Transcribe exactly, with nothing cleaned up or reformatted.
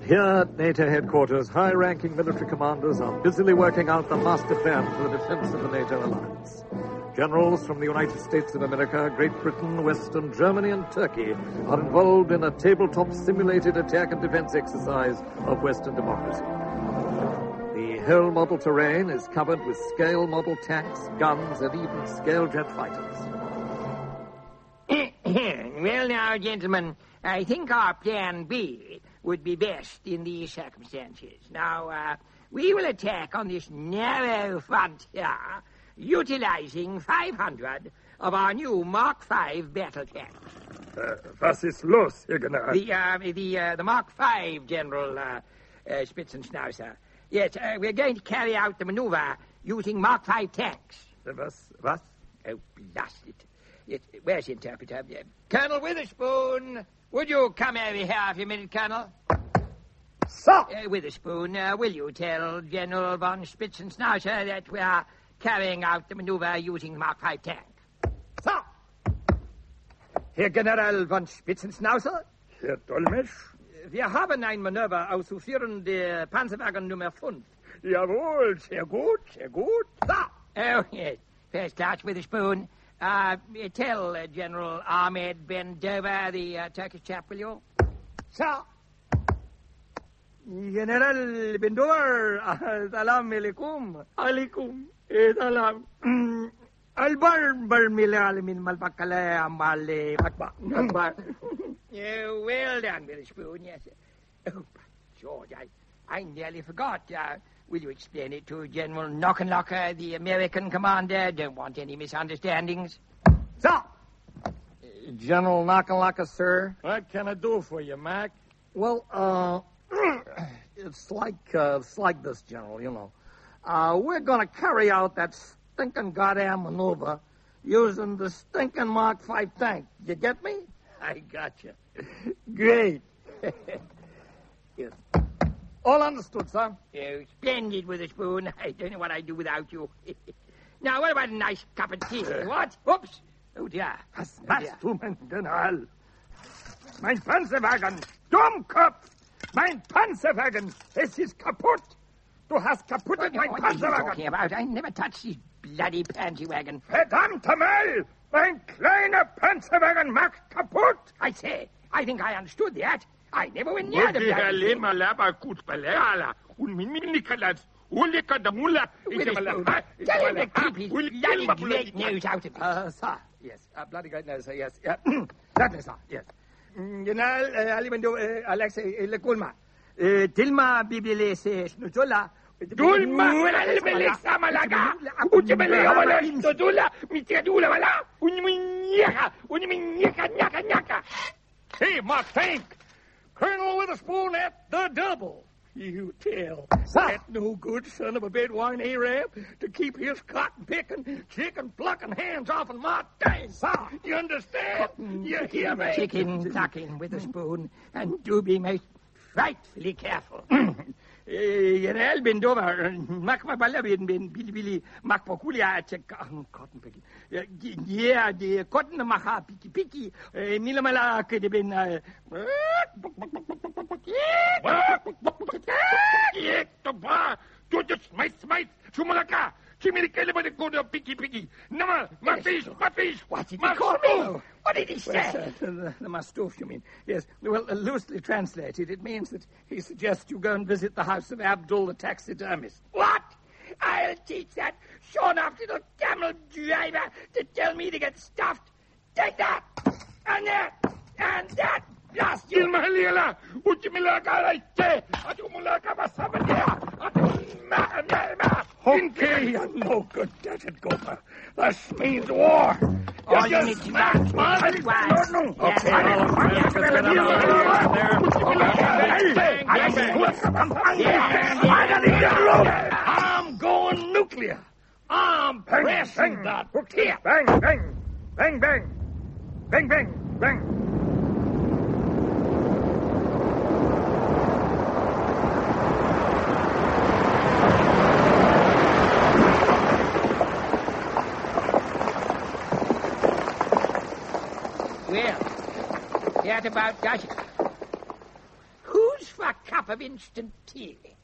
Here at NATO headquarters, high-ranking military commanders are busily working out the master plan for the defense of the NATO alliance. Generals from the United States of America, Great Britain, Western Germany, and Turkey are involved in a tabletop simulated attack and defense exercise of Western democracy. The whole model terrain is covered with scale model tanks, guns, and even scale jet fighters. Well, now, gentlemen, I think our plan B would be best in these circumstances. Now, uh, we will attack on this narrow front here, utilizing five hundred of our new Mark five battle tanks. Uh, was ist los, Herr General? The, uh, the, uh, the Mark five, General uh, uh, Spitzenschnauzer. Yes, uh, we're going to carry out the maneuver using Mark five tanks. Uh, was? Was? Oh, blast it. Yes, where's the interpreter? Uh, Colonel Witherspoon, would you come over here for a minute, Colonel? Sir! Uh, Witherspoon, uh, will you tell General von Spitzenschnauzer that we are carrying out the maneuver using the Mark five tank? Sir! Herr General von Spitzenschnauzer? Herr Dolmetsch? Wir haben ein Manöver auszuführen, der Panzerwagen Nummer fünf. Jawohl, sehr gut, sehr gut. Sir! Oh, yes. First class, Witherspoon. Uh, tell uh, General Ahmed Ben Dover, the uh, Turkish chap, will you? Sir! General Ben Dover, salam alaikum. Alaikum. Salam. Albar barmila min malbakale amale akbar. Yeah, well done, Witherspoon, yes. Oh, by George, I, I nearly forgot. Uh, will you explain it to General Knockenlocker, the American commander? Don't want any misunderstandings. Sir! General Knockenlocker, sir. What can I do for you, Mac? Well, uh, it's like, uh, it's like this, General, you know. Uh, we're gonna carry out that stinking goddamn maneuver using the stinking Mark five tank. You get me? I got you. Great. Yes. All understood, sir. Oh, splendid, Witherspoon. I don't know what I'd do without you. Now, what about a nice cup of tea? What? Oops. Oh, dear. Was Oh, machst dear. du, mein General? Mein Panzerwagen! Dummkopf! Mein Panzerwagen! Es ist kaputt! Du hast kaputtet mein What are you Panzerwagen! talking about? I never touched this bloody panty wagon. Verdammte Mehl! Mein kleiner Panzerwagen macht kaputt! I say, I think I understood that. I never went near the bloody thing. Witherspoon, tell him to keep his bloody great nose out of it. Uh, sir. Yes. Uh, bloody great nose, sir. Yes. Yeah. Certainly, sir. Yes. Mm, General uh, Alimendo uh, Alexei uh, Lekulma. Uh, Tilma Bibilese Snujola. Dulma, Melissa Malaga, Uchimele, Dula, Mitadula, Unimiaka, Unimiaka, Naka, Naka. Hey, Mark Tank, Colonel Witherspoon at the double. You tell that no good son of a Bedouin Arab to keep his cotton picking, chicken plucking hands off of my tank. You understand? You hear me? Chicken sucking Witherspoon, and do be most frightfully careful. General Ben Dover, mak ma balla ben ben bili bili mak pokulia check cotton picking. Yeah, the cotton maha piki piki. Milamala ke de ben. Du just smite, smite, Chumalaka, Chimilikele, but it go to Piki Piki. Nama, my fish, my fish. What did my he call stove. me? What did he say? Well, sir, the, the Mastoof, you mean? Yes. Well, uh, loosely translated, it means that he suggests you go and visit the house of Abdul the taxidermist. What? I'll teach that shorn-off little camel driver to tell me to get stuffed. Take that, and that, and that. Blast you. Ilmahalila, Uchimilaka, Ate, Atumulaka, Masabalia, Atumaka, Okay, you no good desert gopher. This means war. All you need to know is what? No, no. Yes, I'm going nuclear. I'm pressing that tip. Bang, bang, bang, bang, bang, bang, bang. Well, that about does it. Whose a cup of instant tea.